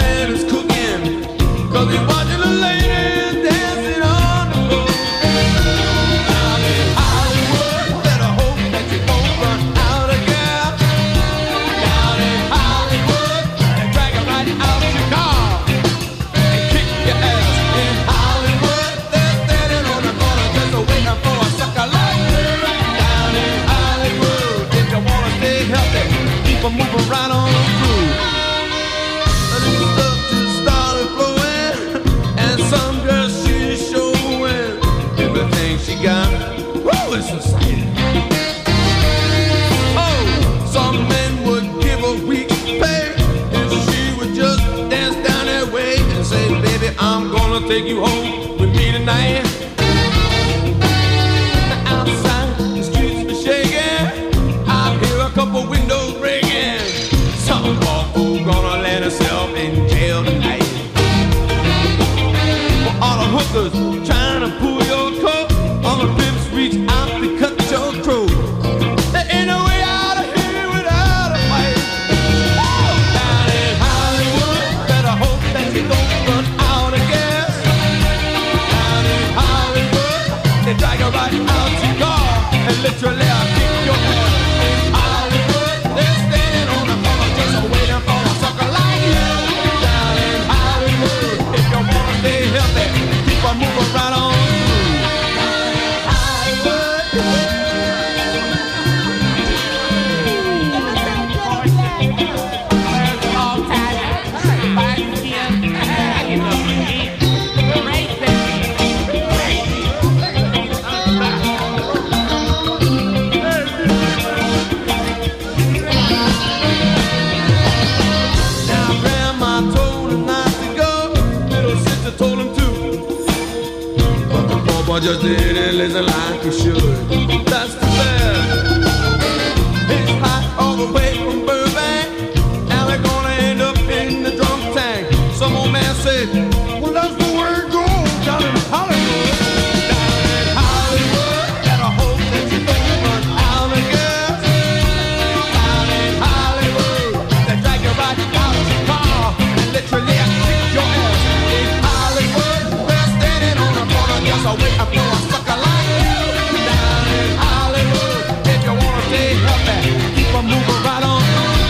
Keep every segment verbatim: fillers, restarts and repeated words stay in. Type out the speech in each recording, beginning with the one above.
daddy's cooking, 'cause he's watching the ladies dancing on the floor. Down in Hollywood, better hope that you won't run out of gas. Down in Hollywood, they drag you right out of your car and kick your ass. In Hollywood, they're standing on the corner just waiting for a sucker like you. Down in Hollywood, if you wanna stay healthy, keep on moving right on through. And the stuff just started flowing, and some girl she's showing everything she got. Woo, it's exciting. Oh, some men would give a week's pay if she would just dance down that way and say, baby, I'm gonna take you home with me tonight. Outside, the streets be shaking, I hear a couple windows breaking. Some poor fool gonna land herself in jail tonight. For all the hookers trying to pull your coat, all the pimps reach out to cut your throat. There ain't no way out of here without a fight. Oh, down in Hollywood, better hope that you don't run out of gas. Down in Hollywood, they drag you right out your car and literally I'll kick your ass. In Hollywood, they're standing on the corner just waiting for a sucker like you. Down in Hollywood, if you wanna stay healthy, keep on moving right on through. Hollywood. Now grandma told him not to go, little sister told him to, but the poor boy just didn't listen like he should. That's the bad. It's hot all the way from Burbank, now they're gonna end up in the drunk tank. Some old man said, well, that's the way it goes down in Hollywood. Down in Hollywood, gotta hope that you don't run out of gas. Down in Hollywood, they drag you right out of your car and literally kick your ass. In Hollywood, they're standing on the corner just waiting for a sucker like you. Down in Hollywood, if you wanna stay healthy, keep on moving right on.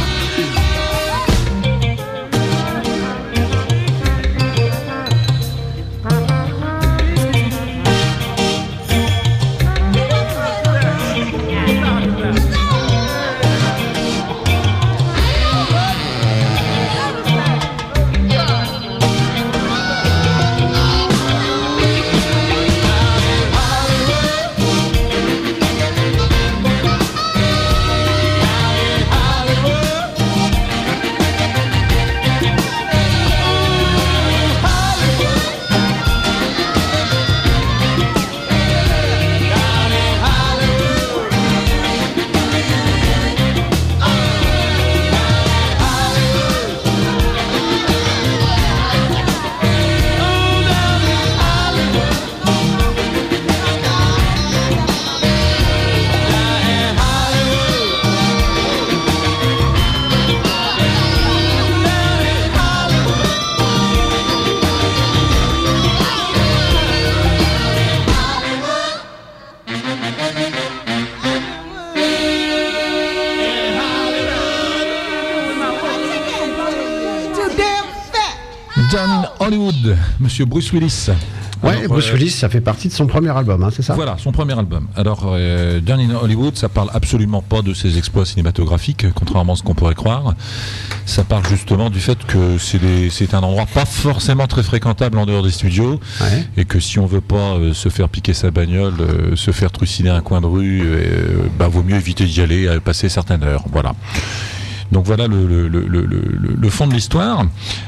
Down in Hollywood, Monsieur Bruce Willis. Ouais, Alors, Bruce euh, Willis, ça fait partie de son premier album, hein, c'est ça? Voilà, son premier album. Alors, euh, Down in Hollywood, ça parle absolument pas de ses exploits cinématographiques, contrairement à ce qu'on pourrait croire. Ça parle justement du fait que c'est, des, c'est un endroit pas forcément très fréquentable en dehors des studios, Ouais. et que si on veut pas euh, se faire piquer sa bagnole, euh, se faire trucider un coin de rue, euh, bah, vaut mieux éviter d'y aller, à passer certaines heures. Voilà. Donc voilà le, le, le, le, le, le fond de l'histoire.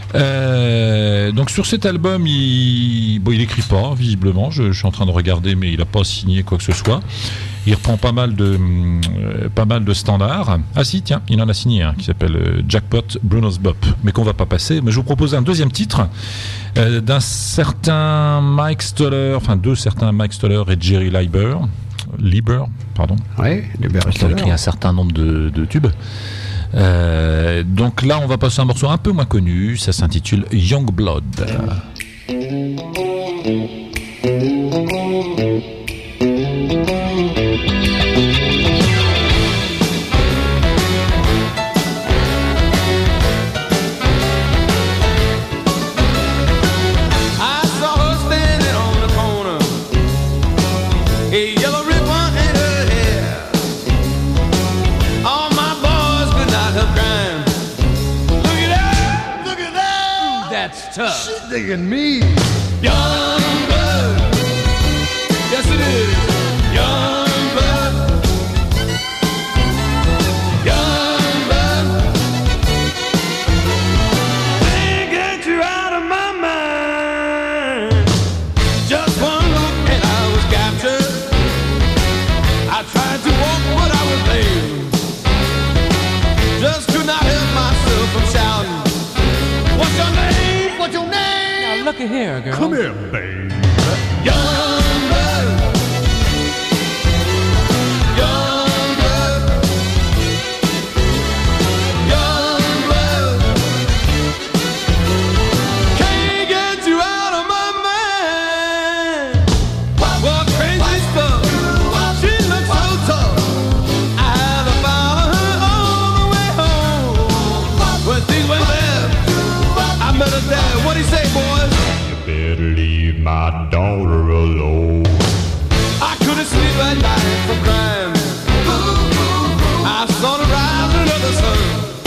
Euh, donc sur cet album, il bon, il écrit pas visiblement. Je, je suis en train de regarder, mais il n'a pas signé quoi que ce soit. Il reprend pas mal de euh, pas mal de standards. Ah si, tiens, il en a signé un qui s'appelle euh, Jackpot Bruno's Bop, mais qu'on va pas passer. Mais je vous propose un deuxième titre euh, d'un certain Mike Stoller, enfin deux certains Mike Stoller et Jerry Leiber. Lieber, pardon. Ouais, Lieber qui ont écrit un certain nombre de, de tubes. Euh, donc là, on va passer un morceau un peu moins connu. Ça s'intitule Young Blood. Tough. She's digging me. Young blood. Yes, it is. Young blood. Young blood. Can't get you out of my mind. Just one look and I was captured. I tried to walk but I was lame. Just could not help myself from shouting. What's your name? What's your name? Now look at here, girl. Come here, babe. Young blood. Young blood. Young blood. Can't get you out of my mind. What crazy stuff. She looks so tough. I had to follow her all the way home. But things went left. I met her dad. What'd he say, boys? You better leave my daughter alone. I couldn't sleep at night from crying. I saw the rising of the sun.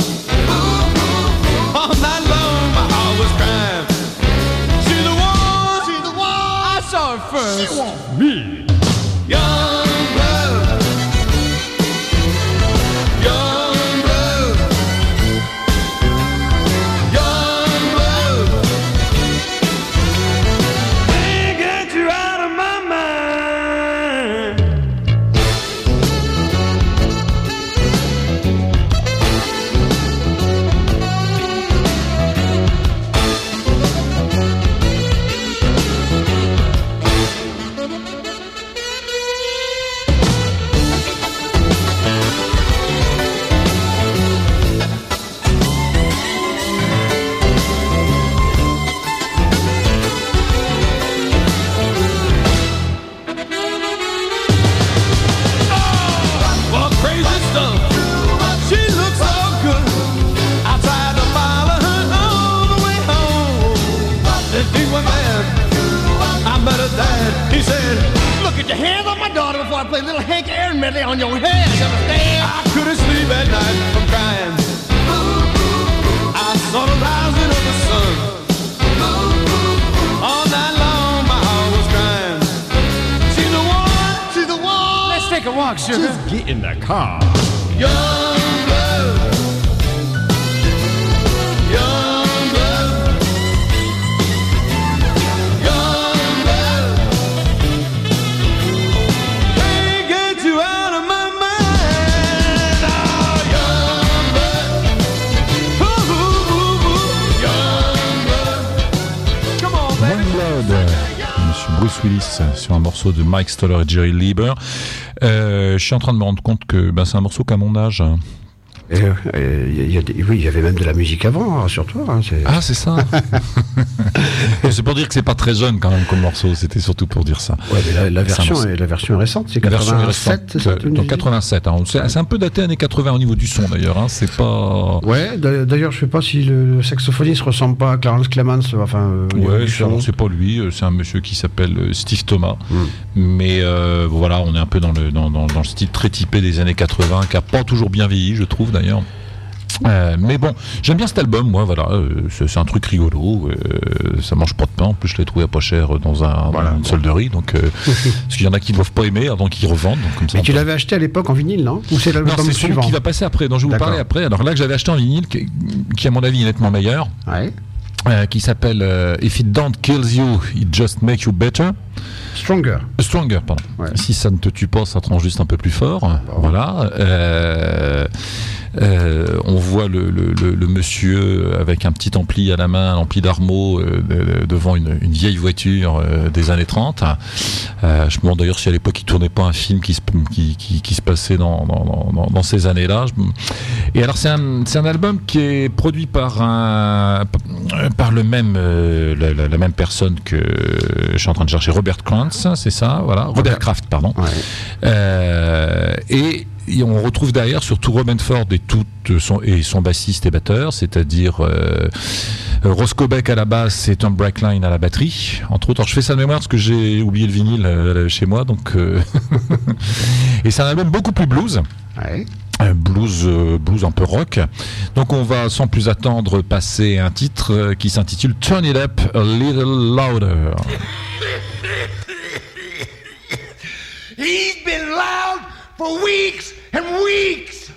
All night long my heart was crying. She's the one. She's the one. I saw her first. She wants me. Young blood. Young blood. Young blood. Can't get you out of my mind. Well, crazy stuff. She looks so good. I tried to follow her all the way home. Then things went bad. I met her dad. He said, "Look at your hands on my daughter before I play little Hank Aaron medley on your head. You understand?" I couldn't sleep at night from crying. I saw the rising of the sun. All night long my heart was crying. She's the one. She's the one. Let's take a walk, sugar. Just get in the car. Young blood. Young blood. Young blood. Can't get you out of my mind. Oh, young blood. Ooh, ooh, ooh, ooh. Young blood. Come on, baby. Young Blood. Monsieur Bruce Willis sur un morceau de Mike Stoller et Jerry Lieber. Euh, je suis en train de me rendre compte que ben, c'est un morceau qu'à mon âge. Et, euh, y a- y a des- oui, il y avait même de la musique avant, rassure-toi. Hein, c'est... Ah, c'est ça. C'est pour dire que c'est pas très jeune quand même comme morceau. C'était surtout pour dire ça. Ouais, mais la, la C'est un version morceau. est, la version est récente, c'est La version est quatre-vingt-sept, récente, c'est ça, tu euh, nous donc dis quatre-vingt-sept. hein. C'est c'est un peu daté années quatre-vingts au niveau du son d'ailleurs. Hein. C'est pas. Ouais, d'a- d'ailleurs, je sais pas si le, le saxophoniste ressemble pas à Clarence Clemens, enfin. euh, au niveau Ouais, du c'est, son. alors, c'est pas lui. euh, C'est un monsieur qui s'appelle euh, Steve Thomas. Mm. Mais euh, voilà, on est un peu dans le dans, dans, dans le style très typé des années quatre-vingts, qui a pas toujours bien vieilli, je trouve d'ailleurs. Euh, mais bon, j'aime bien cet album, moi, voilà, euh, c'est, c'est un truc rigolo, euh, ça mange pas de pain, en plus je l'ai trouvé à pas cher dans, un, Voilà, dans une bon. solderie, donc, euh, parce qu'il y en a qui ne doivent pas aimer, hein, donc ils revendent. Donc comme ça, Mais on tu peut- l'avais acheté à l'époque en vinyle, non Ou c'est Non, l'album c'est celui suivant qui va passer après, dont je vais vous D'accord. parler après. Alors là que j'avais acheté en vinyle, qui, qui à mon avis est nettement meilleur, Ouais. euh, qui s'appelle euh, If It Don't Kills You, It Just Makes You Better. Stronger. Stronger, pardon. Ouais. Si ça ne te tue pas, ça te rend juste un peu plus fort. Voilà. Euh, Euh, on voit le, le, le, le monsieur avec un petit ampli à la main, un ampli d'Armo euh, de, devant une, une vieille voiture euh, des années trente. Euh, je me demande d'ailleurs si à l'époque il tournait pas un film qui se, qui, qui, qui se passait dans, dans, dans, dans ces années-là. Et alors c'est un, c'est un album qui est produit par un, par le même, euh, la, la même personne que je suis en train de chercher, Robert Krantz, c'est ça, voilà, Robert, Robert Kraft, pardon. Ouais. Euh, et Et on retrouve derrière surtout Robin Ford et, tout son, et son bassiste et batteur, c'est-à-dire euh, Roscoe Beck à la basse et Tom Brackline à la batterie, entre autres. Alors, je fais ça de mémoire parce que j'ai oublié le vinyle euh, chez moi, donc euh... et c'est un album beaucoup plus blues. Ouais. Euh, blues, euh, blues un peu rock. Donc on va sans plus attendre passer un titre euh, qui s'intitule Turn It Up a Little Louder. He's been loud for weeks and weeks.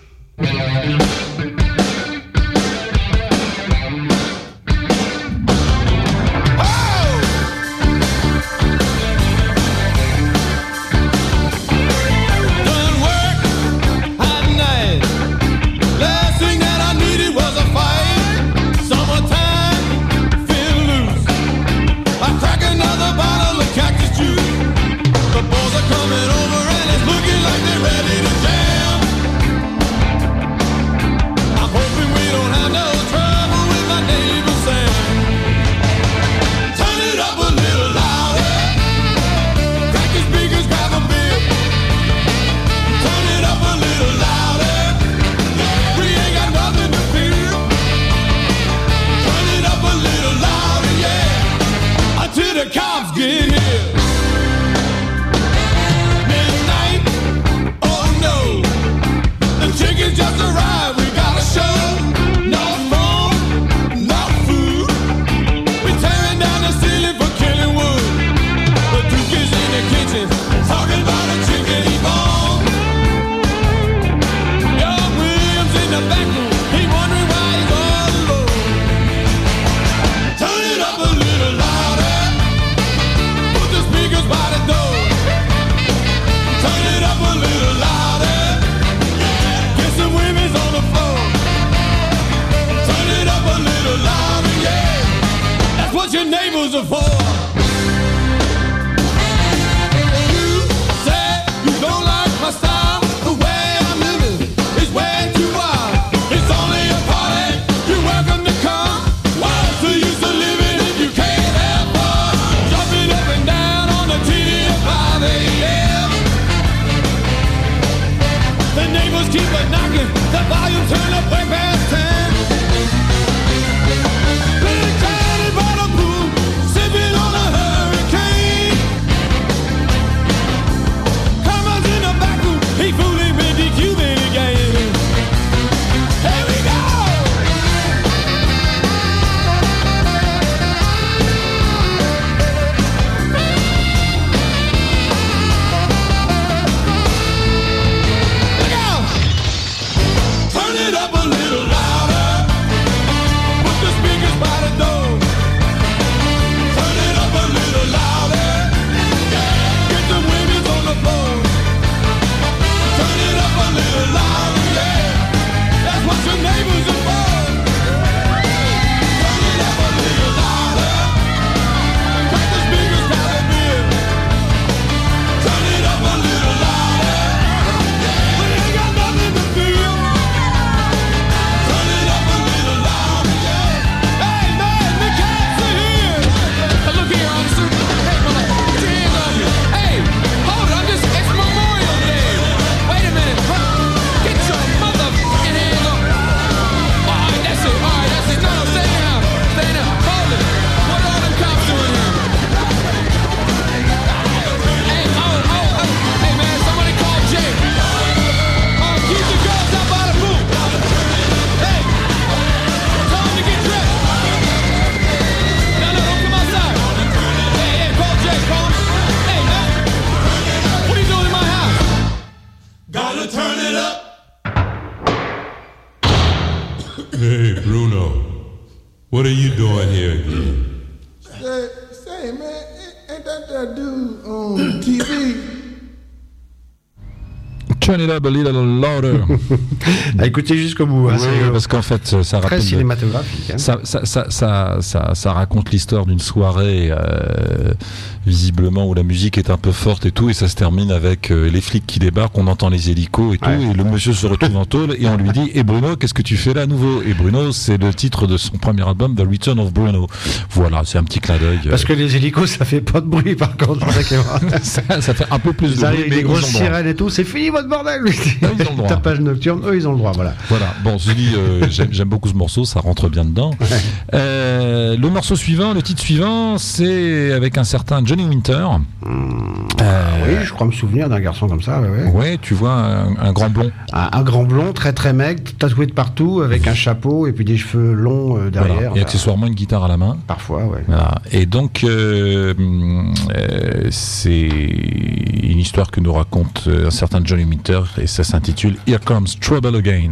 Turn it up a little louder. À écouter jusqu'au bout. Hein, oui, c'est parce qu'en fait, ça très rappelle. cinématographique. Hein. Ça, ça, ça, ça, ça, ça raconte l'histoire d'une soirée, euh, visiblement, où la musique est un peu forte et tout, et ça se termine avec euh, les flics qui débarquent, on entend les hélicos et tout, Ouais. et le monsieur se retrouve en tôle, et on lui dit, et Bruno, qu'est-ce que tu fais là à nouveau? Et Bruno, c'est le titre de son premier album, The Return of Bruno. Voilà, c'est un petit clin d'œil. Parce que les hélicos, ça fait pas de bruit, par contre. c'est ça qui est vrai. ça, ça fait un peu plus Ils de arrivent bruit, avec mais des grosses ils ont le droit. sirènes et tout, c'est fini votre bordel. ils ont le droit. Tapage nocturne, eux, ils ont le droit, voilà. Voilà, bon, je dis, euh, j'aime, j'aime beaucoup ce morceau, ça rentre bien dedans. Ouais. Euh, le morceau suivant, le titre suivant, c'est avec un certain Johnny Winter. Euh, Oui, je crois me souvenir d'un garçon comme ça, ouais, ouais. Ouais, tu vois, un, un grand blond. Un, un grand blond, très très maigre, tatoué de partout, avec un chapeau et puis des cheveux longs euh, derrière. Voilà. Et Bah, accessoirement une guitare à la main. Parfois, ouais. Voilà. Et donc, euh, euh, c'est une histoire que nous raconte un certain Johnny Winter et ça s'intitule Here Comes Trouble Again.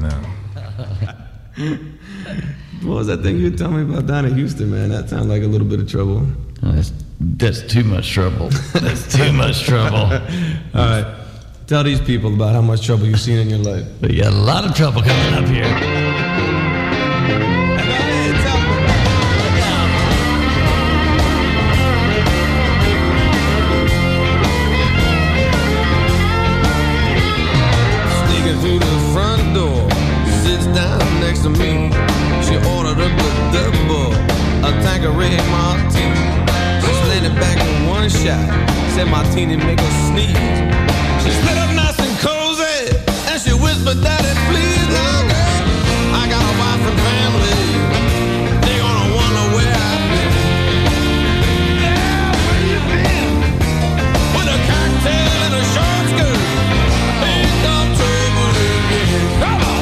What was that thing you were telling me about down in Houston, man? That sounds like a little bit of trouble. Oh, that's, that's too much trouble. That's too much trouble. All right. Tell these people about how much trouble you've seen in your life. But you got a lot of trouble coming up here. Sneaking through the front door, sits down next to me. She ordered up a double, a Tanqueray martini. She slanted back in one shot, said martini make her sneeze. She split up nice and cozy, and she whispered, "Daddy, please, now, girl, I got a wife and family. They gonna wonder where I've been." Yeah, where you been? With a cocktail and a short skirt. Ain't no trouble again. Come on.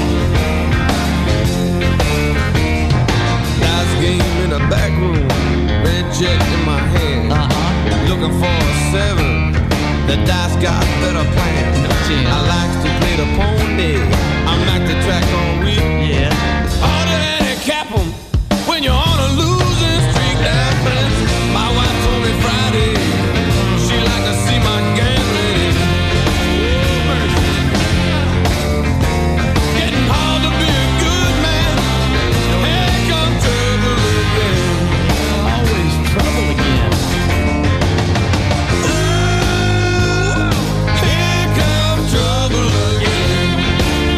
Dice game in the back room, red jet in my hand. Uh-huh. Looking for a seven. The dice got better plans. I like to play the pony. I like to track on wheel. Yeah. Harder than cap 'em when you're on a losing streak. That friends. My wife told me Friday she like to see my gambling. Getting hard to be a good man. Here comes trouble again. Always trouble again. Ooh, here comes trouble again.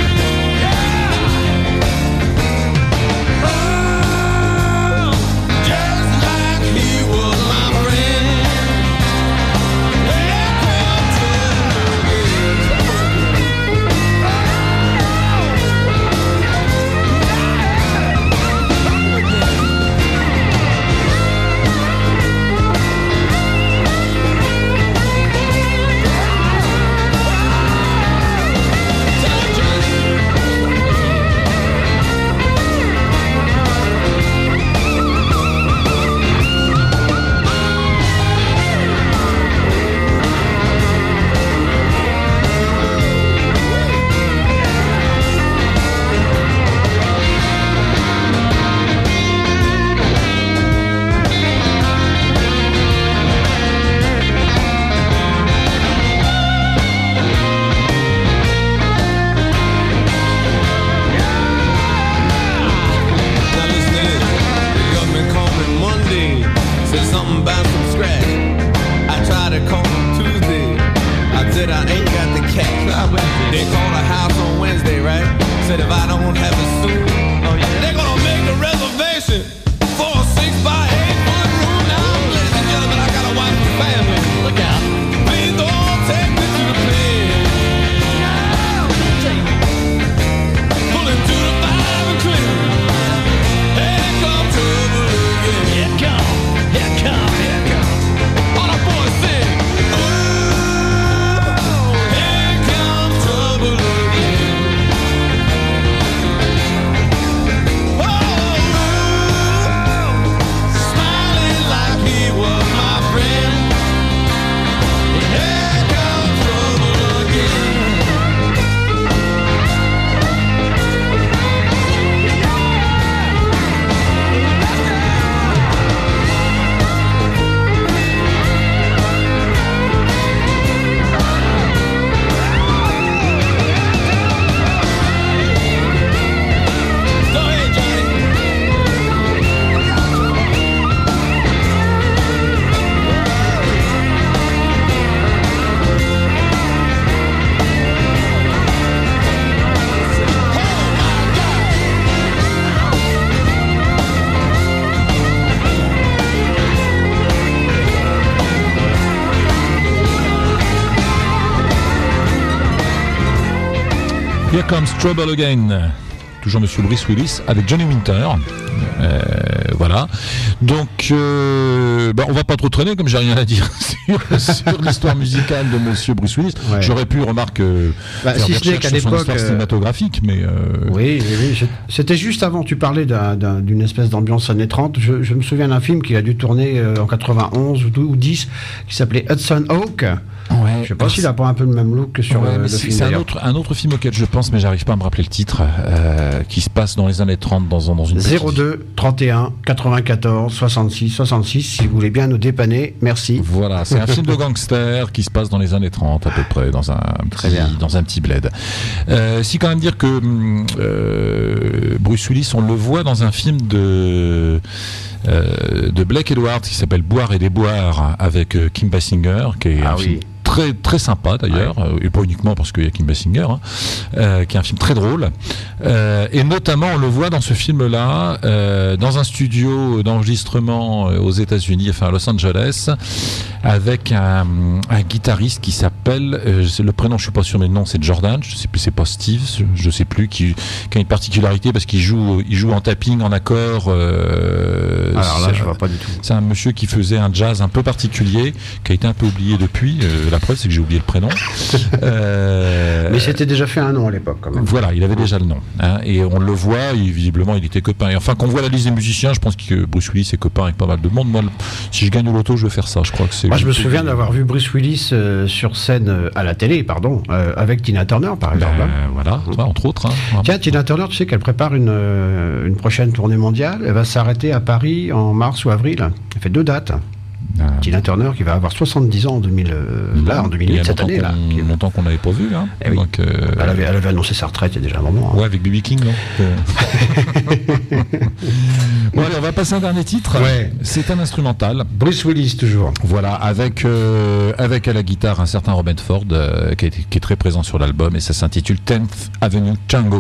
Here Comes Trouble Again. Toujours Monsieur Bruce Willis avec Johnny Winter. Euh, voilà. Donc, euh, bah, on va pas trop traîner, comme j'ai rien à dire sur, sur l'histoire musicale de Monsieur Bruce Willis. Ouais. J'aurais pu, remarque, bah, faire si des ce n'est qu'à sur son l'époque histoire cinématographique, mais euh... oui, oui, oui. C'était juste avant. Tu parlais d'un, d'un, d'une espèce d'ambiance années trente. Je, je me souviens d'un film qu'il a dû tourner euh, en quatre-vingt-onze ou, ou dix, qui s'appelait Hudson Hawk. Ouais, je sais pas s'il a pas un peu le même look que sur ouais, euh, le c'est, film. C'est un autre, un autre film auquel je pense, mais j'arrive pas à me rappeler le titre, euh, qui se passe dans les années trente dans, dans une zéro deux trente et un quatre-vingt-quatorze soixante-six soixante-six, si vous voulez bien nous dépanner, merci. Voilà, c'est un film de gangster qui se passe dans les années trente à peu près, dans un, Très petit, bien. dans un petit bled. Euh, si quand même dire que euh, Bruce Willis, on le voit dans un film de... Euh, de Blake Edwards qui s'appelle Boire et déboire avec euh, Kim Basinger, qui est ah, un oui. film très très sympa d'ailleurs, ouais. euh, et pas uniquement parce qu'il y a Kim Basinger, hein, euh, qui est un film très drôle, euh, et notamment on le voit dans ce film-là euh, dans un studio d'enregistrement euh, aux États-Unis, enfin à Los Angeles, avec un, un guitariste qui s'appelle, euh, le prénom je suis pas sûr mais le nom c'est Jordan, je sais plus, c'est pas Steve, je sais plus, qui, qui a une particularité parce qu'il joue, il joue en tapping, en accord. Euh, Alors là je vois pas du tout. C'est un monsieur qui faisait un jazz un peu particulier, qui a été un peu oublié depuis. Euh, la preuve c'est que j'ai oublié le prénom. euh, mais c'était déjà fait un nom à l'époque quand même. Voilà, il avait déjà le nom, hein, et on le voit, il, visiblement il était copain. Et enfin quand on voit la liste des musiciens, je pense que Bruce Willis est copain avec pas mal de monde. Moi, si je gagne au loto, je vais faire ça. Je crois que c'est. Moi, je me souviens d'avoir vu Bruce Willis euh, sur scène euh, à la télé, pardon, euh, avec Tina Turner, par exemple. Ben, voilà, mmh. entre autres. Hein, Tiens, Tina Turner, tu sais qu'elle prépare une, euh, une prochaine tournée mondiale. Elle va s'arrêter à Paris en mars ou avril. Elle fait deux dates. Euh... Tina Turner qui va avoir soixante-dix ans en deux mille, euh, là, en deux mille huit, cette année. Là, il y a longtemps qu'on n'avait pas vu. Hein. Eh oui. Donc, euh... elle, avait, elle avait annoncé sa retraite il y a déjà un moment. Hein. Ouais, avec B B King, non Bon, allez, on va passer à un dernier titre. Ouais. C'est un instrumental. Bruce Willis, toujours. Voilà, avec, euh, avec à la guitare un certain Robert Ford, euh, qui, est, qui est très présent sur l'album, et ça s'intitule tenth Avenue Tango.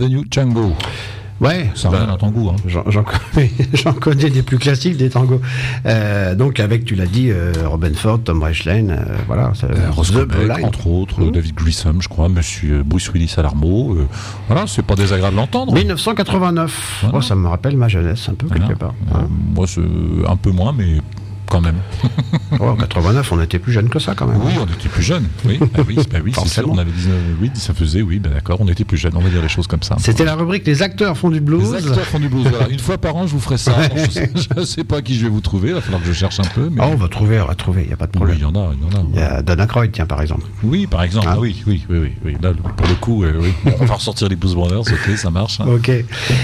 Avenue Django. Ouais, ça bah, revient un tango. Hein. J'en, j'en, connais, j'en connais des plus classiques des tangos. Euh, donc avec, tu l'as dit, euh, Robin Ford, Tom Reichlein, euh, voilà. Euh, Roscoe, entre autres, mmh. David Grissom, je crois, Monsieur Bruce Willis à l'armeau. Euh, voilà, c'est pas désagréable d'entendre. dix-neuf cent quatre-vingt-neuf. Voilà. Oh, ça me rappelle ma jeunesse un peu voilà. quelque part. Euh, hein. Moi, c'est un peu moins, mais. Quand même. Oh, en quatre-vingt-neuf, on était plus jeunes que ça quand même. Oui, on était plus jeunes. Oui, bah oui, bah oui c'est sûr. On avait dix-neuf, oui, ça faisait, oui, ben bah d'accord, on était plus jeunes. On va dire les choses comme ça. C'était la rubrique Les acteurs font du blues. Les acteurs font du blues. Voilà. Une fois par an, je vous ferai ça. Alors, je ne sais pas qui je vais vous trouver. Il va falloir que je cherche un peu. Mais... Oh, on va trouver, on va trouver. Il n'y a pas de problème. Oui, il y en a, il y en a. Il y a Dan Aykroyd, tiens, par exemple. Oui, par exemple. Ah, ah oui, oui, oui, oui, oui. Là, pour le coup, euh, oui. On va ressortir les Blues Brothers. Ok, ça marche. Hein. Ok.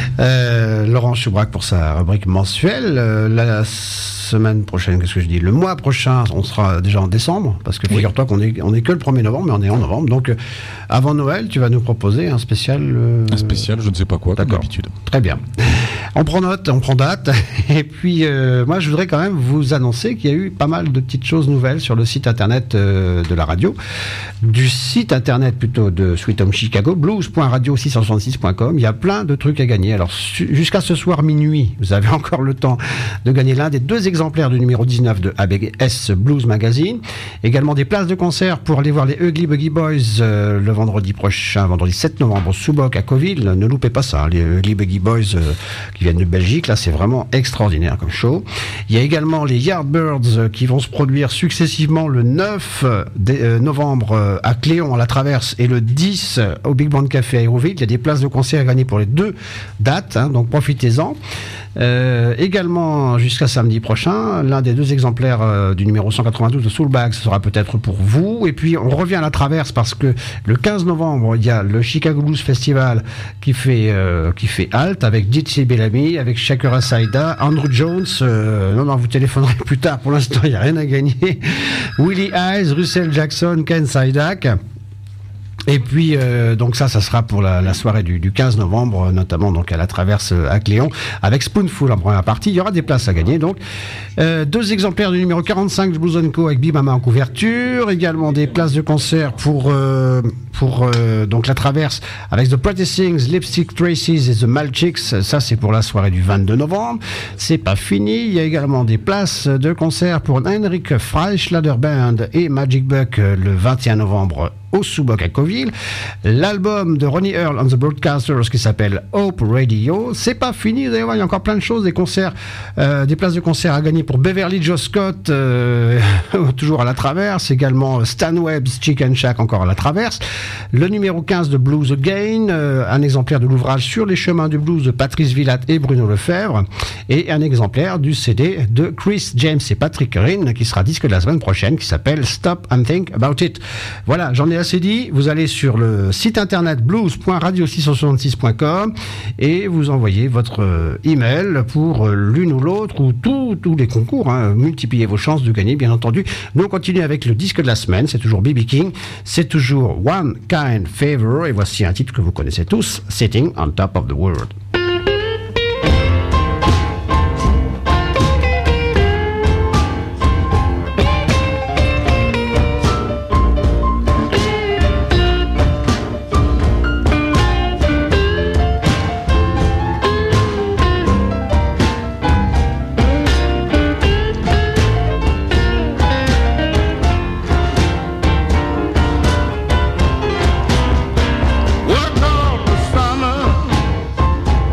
Euh, Laurent Choubrac pour sa rubrique mensuelle. Euh, la semaine prochaine, qu'est-ce que je dis ? Le mois prochain, on sera déjà en décembre, parce que figure-toi qu'on est, on est que le premier novembre, mais on est en novembre. Donc, euh, avant Noël, tu vas nous proposer un spécial. Euh... Un spécial, je ne sais pas quoi, D'accord. comme d'habitude. Très bien. On prend note, on prend date. Et puis, euh, moi, je voudrais quand même vous annoncer qu'il y a eu pas mal de petites choses nouvelles sur le site internet euh, de la radio, du site internet plutôt de Sweet Home Chicago, blues point radio six cent soixante-six point com. Il y a plein de trucs à gagner. Alors, su- jusqu'à ce soir minuit, vous avez encore le temps de gagner l'un des deux exemplaires du numéro dix-neuf de A B S Blues Magazine. Également des places de concert pour aller voir les Ugly Buggy Boys euh, le vendredi prochain, vendredi sept novembre, au Soubok à Coville. Ne loupez pas ça, hein, les Ugly Buggy Boys euh, qui viennent de Belgique. Là, c'est vraiment extraordinaire comme show. Il y a également les Yardbirds euh, qui vont se produire successivement le neuf novembre euh, à Cléon, à la Traverse, et le dix euh, au Big Band Café à Aéroville. Il y a des places de concert à gagner pour les deux dates, hein, donc profitez-en. Euh, également, jusqu'à samedi prochain, l'un des deux exemplaires euh, du numéro cent quatre-vingt-douze de Soulbag, ce sera peut-être pour vous. Et puis, on revient à la Traverse parce que le quinze novembre, il y a le Chicago Blues Festival qui fait, euh, qui fait halte avec D J Bellamy, avec Shakira Saïda, Andrew Jones. Euh, non, non, vous téléphonerez plus tard. Pour l'instant, il n'y a rien à gagner. Willie Hayes, Russell Jackson, Ken Saidak. Et puis, euh, donc ça, ça sera pour la, la soirée du, du quinze novembre, notamment donc à la Traverse à Cléon, avec Spoonful en première partie. Il y aura des places à gagner, donc. Euh, deux exemplaires du numéro quarante-cinq de Blues and Co avec Bimama en couverture. Également des places de concert pour, euh, pour euh, donc la Traverse avec The Pretty Things, Lipstick Traces et The Malchicks. Ça, c'est pour la soirée du vingt-deux novembre. C'est pas fini. Il y a également des places de concert pour Henrik Freischlader Band et Magic Buck le vingt et un novembre au Soubok à Coville. L'album de Ronnie Earl on the Broadcasters qui s'appelle Hope Radio. C'est pas fini, vous allez voir, il y a encore plein de choses, des concerts, euh, des places de concert à gagner pour Beverly Joe Scott, euh, toujours à la Traverse, également Stan Webb's Chicken Shack, encore à la Traverse. Le numéro quinze de Blues Again, euh, un exemplaire de l'ouvrage Sur les chemins du blues de Patrice Villatte et Bruno Lefebvre, et un exemplaire du C D de Chris James et Patrick Rinn qui sera disque de la semaine prochaine, qui s'appelle Stop and Think About It. Voilà, j'en ai assez dit. Vous allez sur le site internet blues point radio six cent soixante-six point com et vous envoyez votre euh, email pour euh, l'une ou l'autre ou tous les concours. Hein. Multipliez vos chances de gagner, bien entendu. Nous, on continue avec le disque de la semaine. C'est toujours B B King. C'est toujours One Kind Favor. Et voici un titre que vous connaissez tous, Sitting on Top of the World. Work all the summer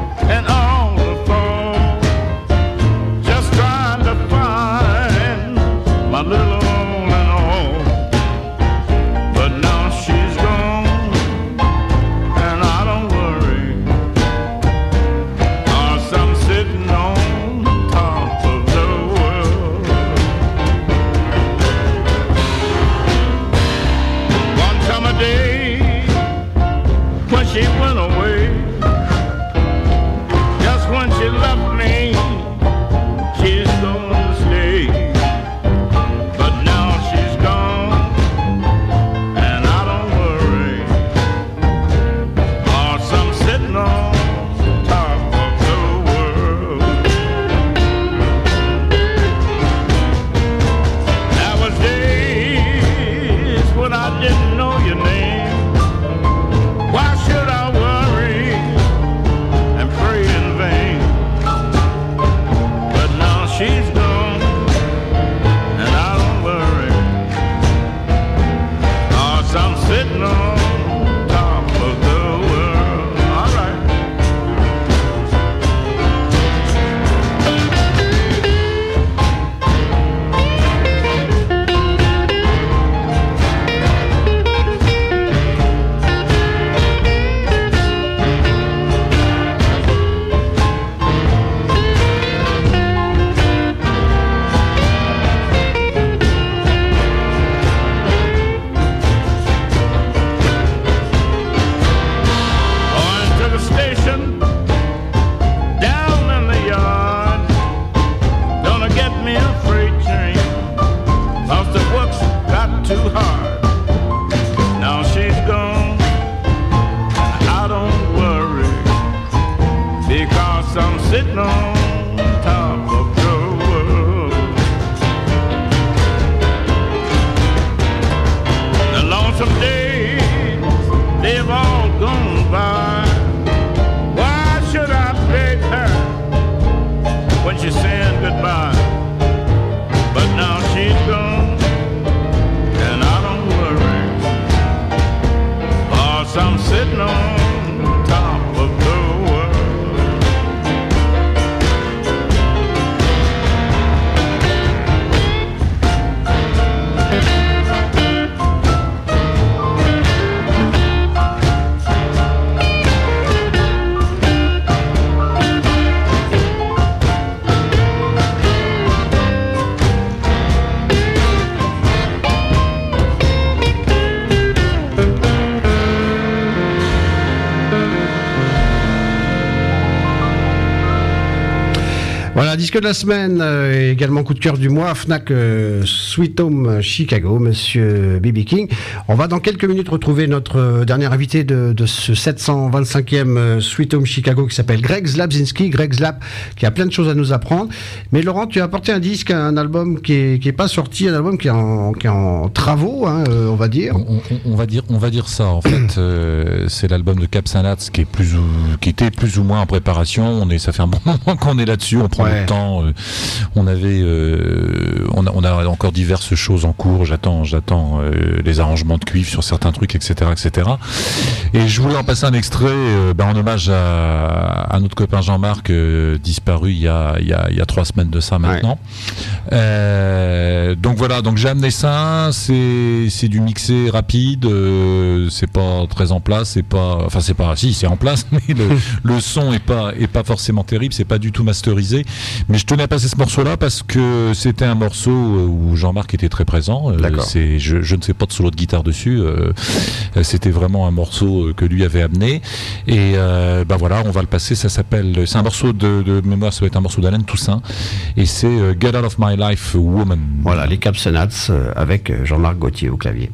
sitting on top of the world. The lonesome days, they've all gone by. Why should I beg her when she's saying goodbye? But now she's gone, and I don't worry, 'cause I'm sitting on top of the world. Voilà, disque de la semaine, euh, également coup de cœur du mois, Fnac euh, Sweet Home Chicago, monsieur B B King. On va dans quelques minutes retrouver notre euh, dernier invité de, de ce sept cent vingt-cinquième euh, Sweet Home Chicago qui s'appelle Greg Slabzinski. Greg Slab qui a plein de choses à nous apprendre. Mais Laurent, tu as apporté un disque, un album qui est, qui est pas sorti, un album qui est en, qui est en travaux, hein, euh, on va dire. On, on, on va dire, on va dire ça. En fait, euh, c'est l'album de Capsanats qui est plus ou, qui était plus ou moins en préparation. On est, ça fait un bon moment qu'on est là-dessus. On prend Ouais. le temps. Euh, on avait, euh, on a, on a encore diverses choses en cours. J'attends, j'attends euh, les arrangements de cuivre sur certains trucs, et cetera, et cetera. Et je voulais en passer un extrait, euh, ben, en hommage à, à notre copain Jean-Marc, euh, disparu il y a, il y a, il y a trois semaines de ça maintenant. Ouais. Euh, donc voilà, donc j'ai amené ça. C'est, c'est du mixé rapide. Euh, c'est pas très en place. C'est pas, enfin c'est pas, si c'est en place, mais le, le son est pas, est pas forcément terrible. C'est pas du tout masterisé. Mais je tenais à passer ce morceau-là parce que c'était un morceau où Jean-Marc était très présent. D'accord. C'est, je, je ne fais pas de solo de guitare dessus. Euh, c'était vraiment un morceau que lui avait amené. Et euh, ben voilà, on va le passer. Ça s'appelle, c'est un morceau de, de mémoire, ça va être un morceau d'Alain Toussaint. Et c'est euh, Get Out of My Life, Woman. Voilà, les Capsanats euh, avec Jean-Marc Gauthier au clavier.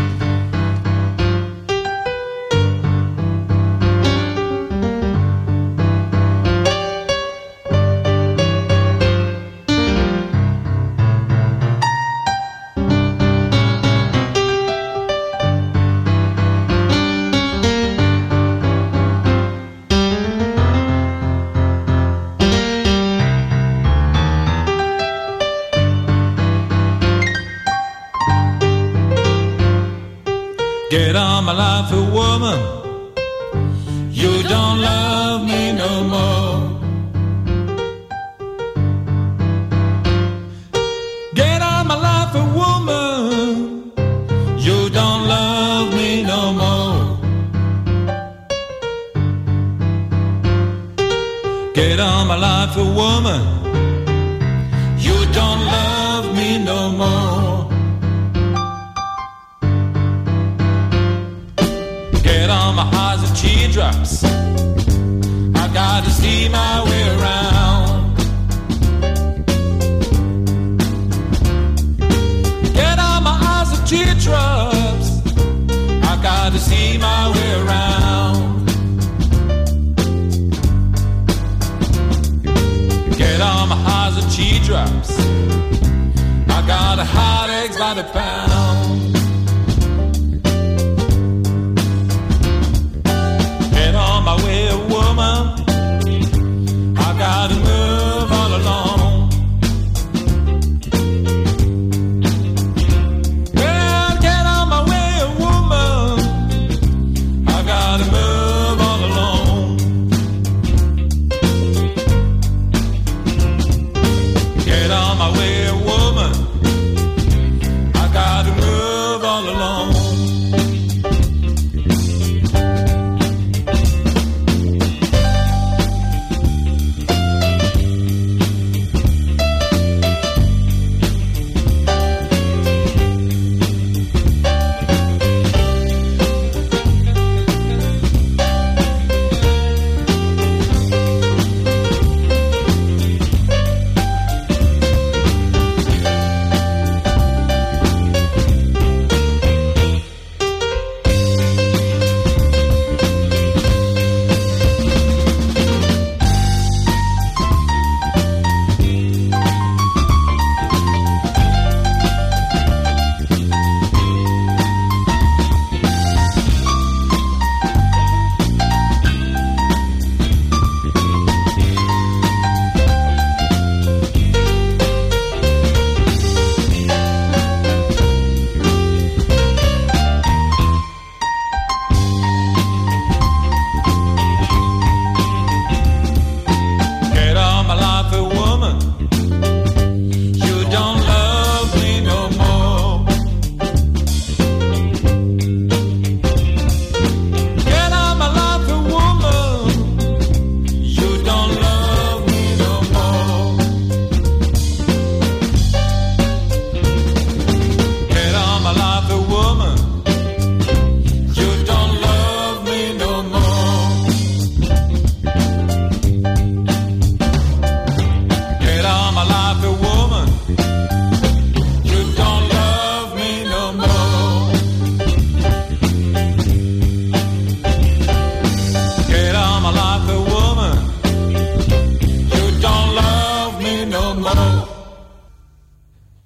Get on my life, a woman. You don't love me no more. Get on my life, a woman. You don't love me no more. Get on my life, a woman. You don't love me no more. Get on my highs and teardrops. I gotta see my way around. Get on my highs and teardrops. I gotta see my way around. Get on my highs and teardrops. I got a hot eggs by the pound. On my way, a woman, I gotta move all alone. Well, get on my way, a woman, I gotta move all alone. Get on my way, a woman, I gotta move all alone.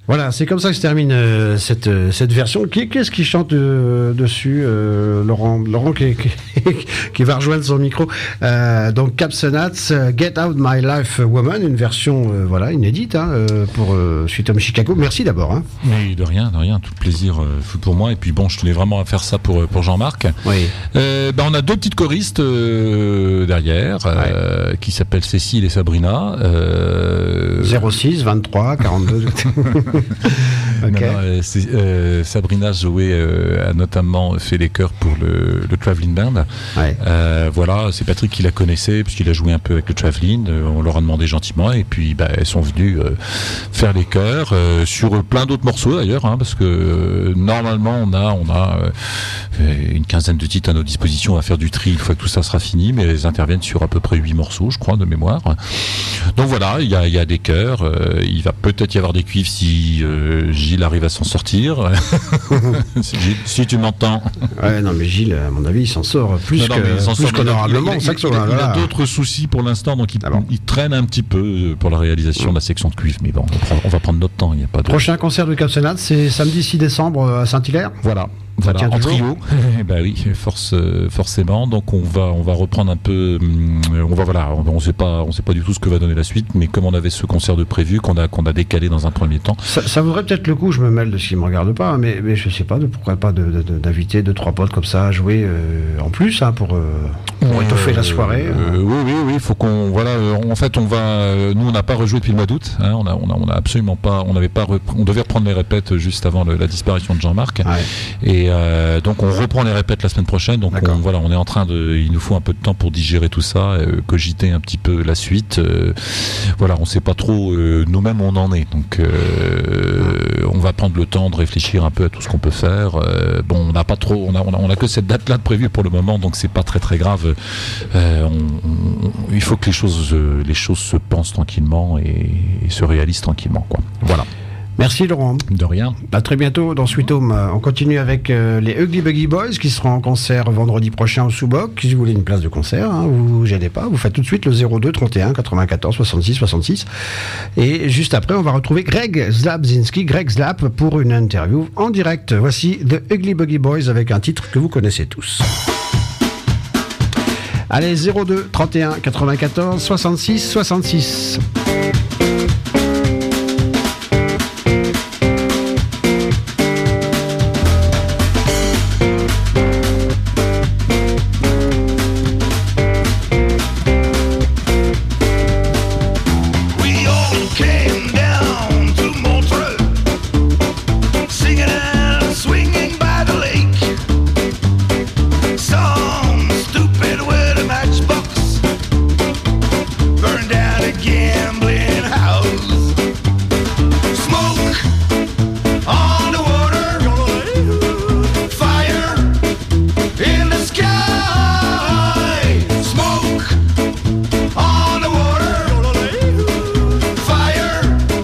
Voilà, c'est comme ça que se termine euh, cette, euh, cette version. Qui, qu'est-ce qui chante euh, dessus euh, Laurent, Laurent qui, qui, qui va rejoindre son micro. Euh, donc Caps and Hats, Get Out My Life Woman, une version euh, voilà, inédite hein, euh, pour euh, Sweet Home Chicago. Merci d'abord. Hein. Mais de rien, de rien, tout plaisir euh, pour moi. Et puis bon, je tenais vraiment à faire ça pour, pour Jean-Marc. Oui. Euh, bah, on a deux petites choristes euh, derrière, euh, ouais. qui s'appellent Cécile et Sabrina. Euh... zéro six, vingt-trois, quarante-deux. Okay. Non, non, euh, euh, Sabrina Zoé euh, a notamment fait les chœurs pour le, le Traveling Band. Ouais. Euh, voilà, c'est Patrick qui la connaissait puisqu'il a joué un peu avec le Traveling. Euh, on leur a demandé gentiment et puis bah, elles sont venues euh, faire les chœurs euh, sur plein d'autres morceaux d'ailleurs, hein, parce que euh, normalement on a on a euh, une quinzaine de titres à nos dispositions à faire du tri une fois que tout ça sera fini, mais elles interviennent sur à peu près huit morceaux, je crois, de mémoire. Donc voilà, il y a, y a des chœurs. Euh, il va peut-être y avoir des cuivres si euh, Gilles arrive à s'en sortir. si, si tu m'entends. Ouais, non, mais Gilles, à mon avis, il s'en sort plus, non, que, non, plus qu'honorablement. Il, il, il, il, il a d'autres soucis pour l'instant, donc il, ah bon. il traîne un petit peu pour la réalisation mmh. de la section de cuivre. Mais bon, on, prend, on va prendre notre temps. Il y a pas de... Prochain concert de Caps and Hats, c'est samedi six décembre à Saint-Hilaire. Voilà. Voilà, en trio. Bah oui, force, forcément. Donc on va, on va reprendre un peu. On va voilà, on, on sait pas, on sait pas du tout ce que va donner la suite, mais comme on avait ce concert de prévu qu'on a, qu'on a décalé dans un premier temps. Ça, ça vaudrait peut-être le coup. Je me mêle de ce qui me regarde pas, mais, mais je sais pas, de, pourquoi pas de, de, de, d'inviter deux trois potes comme ça à jouer euh, en plus, hein, pour, euh, pour étoffer euh, la soirée. Euh, euh, oui, oui, oui. Il faut qu'on, voilà. Euh, en fait, on va. Nous, on n'a pas rejoué depuis le mois d'août. Hein, on a, on a, on a absolument pas. On n'avait pas. Repris, on devait reprendre les répètes juste avant le, la disparition de Jean-Marc. Ouais. Et euh, donc on On reprend les répètes la semaine prochaine, donc on, voilà, on est en train de, il nous faut un peu de temps pour digérer tout ça, euh, cogiter un petit peu la suite. Euh, voilà, on sait pas trop euh, nous-mêmes où on en est, donc euh, on va prendre le temps de réfléchir un peu à tout ce qu'on peut faire. Euh, bon, on n'a pas trop, on a, on a, on a que cette date-là de prévue pour le moment, donc c'est pas très très grave. Euh, on, on, il faut que les choses, euh, les choses se pensent tranquillement et, et se réalisent tranquillement, quoi. Voilà. Merci Laurent. De rien. À très bientôt dans Sweet Home. On continue avec euh, les Ugly Buggy Boys qui seront en concert vendredi prochain au Sous-Boc. Si vous voulez une place de concert, hein, vous vous gênez pas, vous faites tout de suite le zéro deux trente et un quatre-vingt-quatorze soixante-six soixante-six. Et juste après, on va retrouver Greg Zlabzinski, Greg Zlap, pour une interview en direct. Voici The Ugly Buggy Boys avec un titre que vous connaissez tous. Allez, zéro deux trente et un quatre-vingt-quatorze soixante-six soixante-six. Fire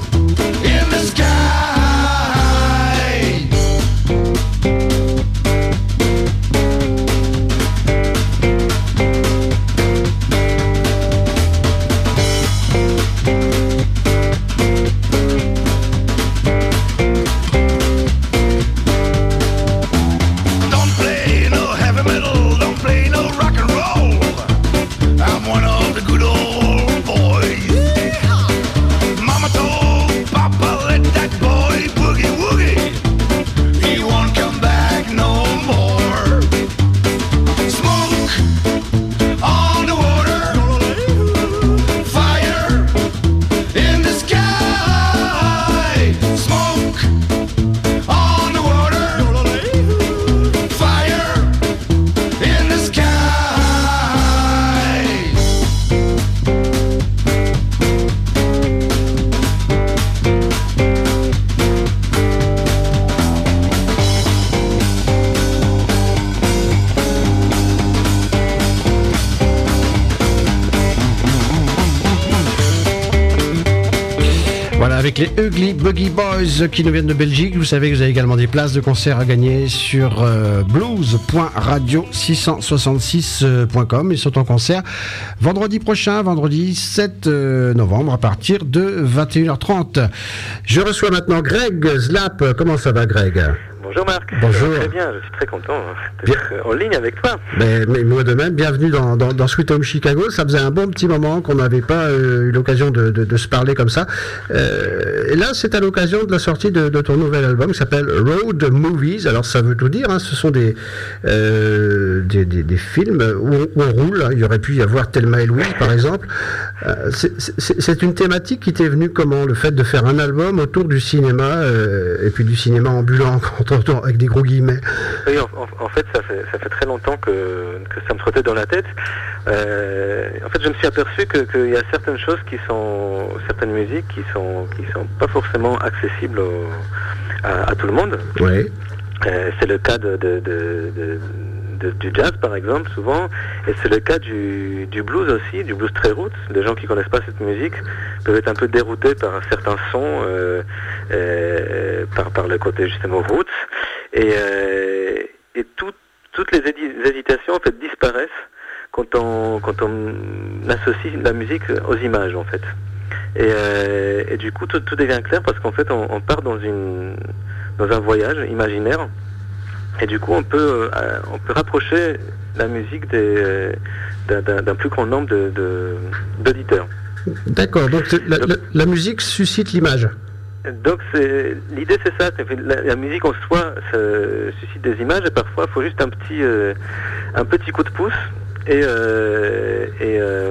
Voilà, avec les Ugly Buggy Boys qui nous viennent de Belgique. Vous savez que vous avez également des places de concert à gagner sur euh, blues point radio six cent soixante-six point com. Ils sont en concert vendredi prochain, vendredi sept novembre à partir de vingt et une heures trente. Je reçois maintenant Greg Slap. Comment ça va, Greg ? Bonjour Marc. Bonjour. Très bien, je suis très content d'être en ligne avec toi. Mais, mais moi de même, bienvenue dans, dans, dans Sweet Home Chicago. Ça faisait un bon petit moment qu'on n'avait pas euh, eu l'occasion de, de, de se parler comme ça. Euh, et là, c'est à l'occasion de la sortie de, de ton nouvel album qui s'appelle Road Movies. Alors ça veut tout dire, hein. Ce sont des, euh, des, des, des films où on, où on roule. Hein. Il y aurait pu y avoir Thelma et Louise par exemple. Euh, c'est, c'est, c'est une thématique qui t'est venue comment ? Le fait de faire un album autour du cinéma euh, et puis du cinéma ambulant avec des gros guillemets. Oui, en, en, en fait, ça fait, ça fait très longtemps que, que ça me trottait dans la tête. Euh, en fait, je me suis aperçu que, qu'il y a certaines choses qui sont, certaines musiques qui sont, qui sont pas forcément accessibles au, à, à tout le monde. Oui. Euh, c'est le cas de, de, de, de De, du jazz par exemple souvent, et c'est le cas du, du blues aussi, du blues très roots. Les gens qui connaissent pas cette musique peuvent être un peu déroutés par certains sons, euh, euh, par, par le côté justement roots, et, euh, et tout, toutes les hésitations en fait disparaissent quand on, quand on associe la musique aux images en fait. Et, euh, et du coup tout, tout devient clair parce qu'en fait on, on part dans, une, dans un voyage imaginaire. Et du coup, on peut, euh, on peut rapprocher la musique des, d'un, d'un, d'un plus grand nombre de, de, d'auditeurs. D'accord, donc la, donc la, la musique suscite l'image. Donc c'est, l'idée c'est ça, c'est la, la musique en soi ça suscite des images et parfois il faut juste un petit, euh, un petit coup de pouce et, euh, et, euh,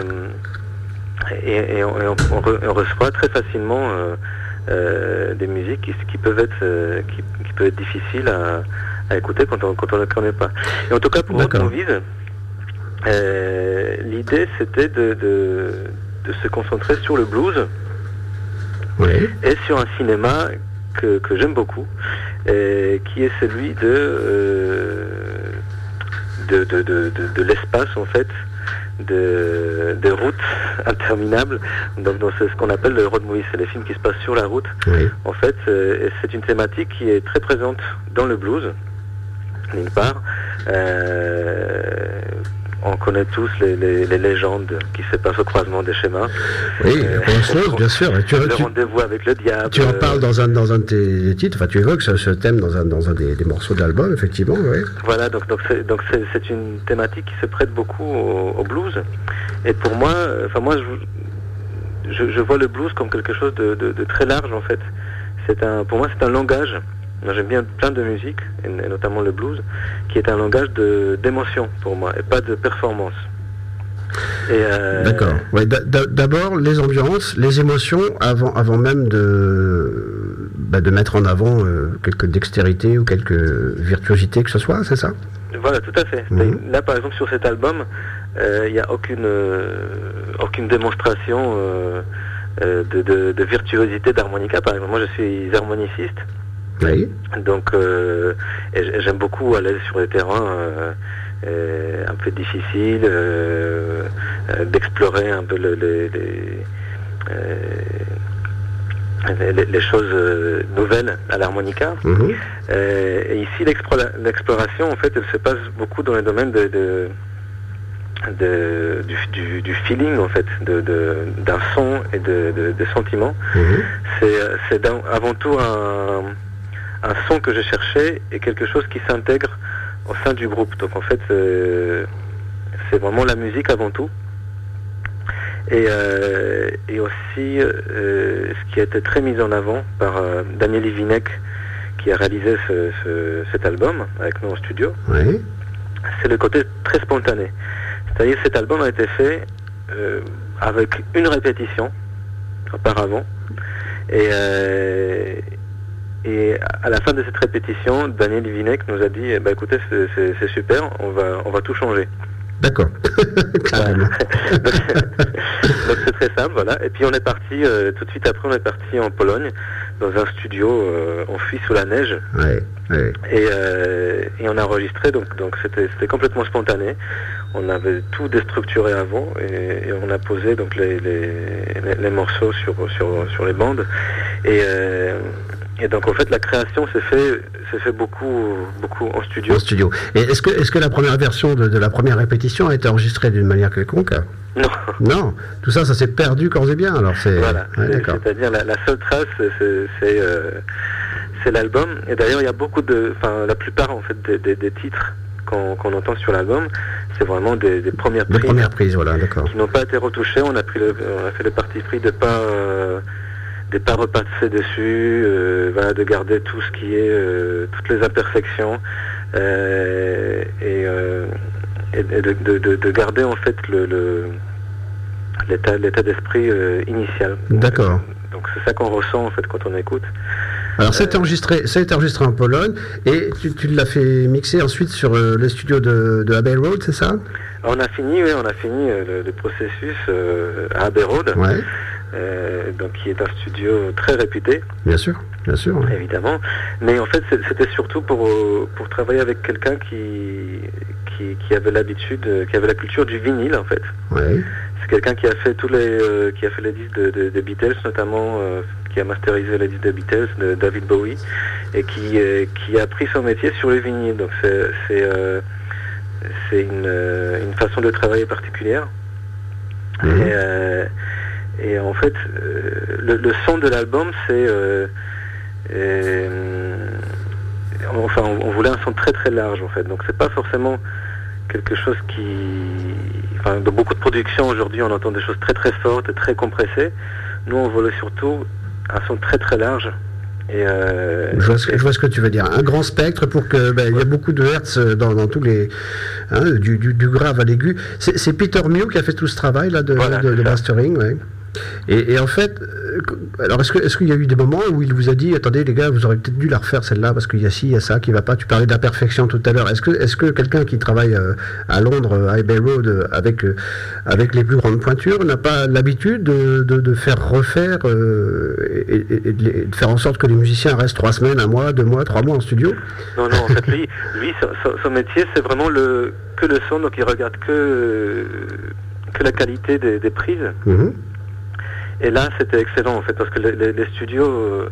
et, et, on, et on, on, re, on reçoit très facilement euh, euh, des musiques qui, qui, peuvent être, euh, qui, qui peuvent être difficiles à à écouter quand on quand on ne connaît pas. Et en tout cas pour Road Movies, euh, l'idée c'était de, de de se concentrer sur le blues, oui, et sur un cinéma que que j'aime beaucoup, et qui est celui de euh, de, de, de de de l'espace en fait, de des routes interminables. Donc dans ce, ce qu'on appelle le road movie, c'est les films qui se passent sur la route. Oui. En fait, euh, c'est une thématique qui est très présente dans le blues. D'une part, euh, on connaît tous les, les, les légendes qui se passent au croisement des schémas. Oui, euh, bien sûr. Tu, le tu, rendez-vous avec le diable. Tu en parles dans un, dans un de tes titres, enfin tu évoques ce, ce thème dans un, dans un des, des morceaux de l'album, effectivement. Oui. Voilà, donc, donc, c'est, donc c'est, c'est une thématique qui se prête beaucoup au, au blues. Et pour moi, enfin moi, je, je, je vois le blues comme quelque chose de, de, de très large en fait. C'est un, pour moi, c'est un langage. Moi, j'aime bien plein de musique, et notamment le blues, qui est un langage de, d'émotion pour moi, et pas de performance. Et euh... D'accord. Ouais, d'abord, les ambiances, les émotions, avant, avant même de, bah, de mettre en avant euh, quelques dextérités ou quelques virtuosités que ce soit, c'est ça ? Voilà, tout à fait. Mmh. Là, par exemple, sur cet album, il euh, n'y a aucune, euh, aucune démonstration euh, euh, de, de, de virtuosité d'harmonica, par exemple. Moi, je suis harmoniciste. Oui. Donc, euh, et j'aime beaucoup aller sur les terrains euh, euh, un peu difficiles, euh, euh, d'explorer un peu le, les, les, euh, les, les choses nouvelles à l'harmonica. Mmh. Euh, et ici, l'exploration, en fait, elle se passe beaucoup dans le domaine de, de, de du, du, du feeling, en fait, de, de, d'un son et de, de, de sentiments. Mmh. C'est, c'est avant tout un un son que je cherchais et quelque chose qui s'intègre au sein du groupe. Donc en fait, euh, c'est vraiment la musique avant tout. Et, euh, et aussi, euh, ce qui a été très mis en avant par euh, Daniel Ivinek, qui a réalisé ce, ce, cet album avec nous en studio, oui, c'est le côté très spontané. C'est-à-dire que cet album a été fait euh, avec une répétition auparavant. Et... Euh, Et à la fin de cette répétition, Daniel Ivinek nous a dit, bah écoutez, c'est, c'est, c'est super, on va, on va tout changer. D'accord. Carrément. Donc c'est très simple, voilà. Et puis on est parti, euh, tout de suite après, on est parti en Pologne, dans un studio euh, en fuit sous la neige. Ouais, ouais. Et, euh, et on a enregistré, donc donc c'était c'était complètement spontané. On avait tout déstructuré avant et, et on a posé donc les les, les, les morceaux sur sur sur les bandes. Et euh, Et donc en fait la création s'est fait s'est fait beaucoup beaucoup en studio. En studio. Et est-ce que est-ce que la première version de, de la première répétition a été enregistrée d'une manière quelconque? Non. Non. Tout ça, ça s'est perdu corps et bien. Alors c'est. Voilà. Ouais, c'est, d'accord. C'est-à-dire la, la seule trace, c'est c'est, euh, c'est l'album. Et d'ailleurs il y a beaucoup de, enfin la plupart en fait des, des, des titres qu'on, qu'on entend sur l'album, c'est vraiment des, des premières prises. Des premières prises, voilà, d'accord. Qui n'ont pas été retouchées. On a pris le, on a fait le parti pris de pas. Euh, de pas repasser dessus, euh, voilà, de garder tout ce qui est, euh, toutes les imperfections, euh, et, euh, et de, de, de, de garder en fait le, le l'état, l'état d'esprit euh, initial. D'accord. Donc c'est ça qu'on ressent en fait quand on écoute. Alors ça a été enregistré, ça a été enregistré en Pologne, et tu, tu l'as fait mixer ensuite sur euh, les studios de, de Abbey Road, c'est ça? On a fini, oui, on a fini euh, le, le processus euh, à Abbey Road. Ouais. Euh, donc qui est un studio très réputé. Bien sûr, bien sûr. Ouais. Évidemment. Mais en fait, c'était surtout pour pour travailler avec quelqu'un qui qui, qui avait l'habitude, qui avait la culture du vinyle en fait. Ouais. C'est quelqu'un qui a fait tous les euh, qui a fait les disques de, de, de Beatles notamment, euh, qui a masterisé les disques de Beatles, de David Bowie, et qui euh, qui a appris son métier sur les vinyles. Donc c'est c'est euh, c'est une une façon de travailler particulière. Mmh. Et euh, Et en fait, euh, le, le son de l'album, c'est... Euh, euh, enfin, on, on voulait un son très très large, en fait. Donc, c'est pas forcément quelque chose qui... Enfin, dans beaucoup de productions, aujourd'hui, on entend des choses très très fortes, très compressées. Nous, on voulait surtout un son très très large. Et euh, je, vois ce que, je vois ce que tu veux dire. Un grand spectre pour que... Ben, il y a beaucoup de hertz dans, dans tous les... Hein, du, du, du grave à l'aigu. C'est, c'est Peter Mew qui a fait tout ce travail là de, voilà, de, de mastering, ouais. Et, et en fait, alors est-ce que est-ce qu'il y a eu des moments où il vous a dit, attendez les gars, vous aurez peut-être dû la refaire celle-là parce qu'il y a ci, il y a ça qui va pas. Tu parlais d'imperfection tout à l'heure. Est-ce que est-ce que quelqu'un qui travaille à Londres, à Abbey Road, avec avec les plus grandes pointures, n'a pas l'habitude de, de, de faire refaire euh, et, et, et de faire en sorte que les musiciens restent trois semaines, un mois, deux mois, trois mois en studio? Non, non. En fait, lui, lui, son, son métier, c'est vraiment le que le son. Donc, il regarde que que la qualité des, des prises. Mm-hmm. Et là, c'était excellent en fait, parce que les, les, les studios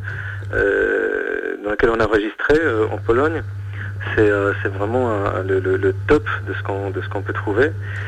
euh, dans lesquels on a enregistré euh, en Pologne, c'est, euh, c'est vraiment un, le, le, le top de ce qu'on de ce qu'on peut trouver.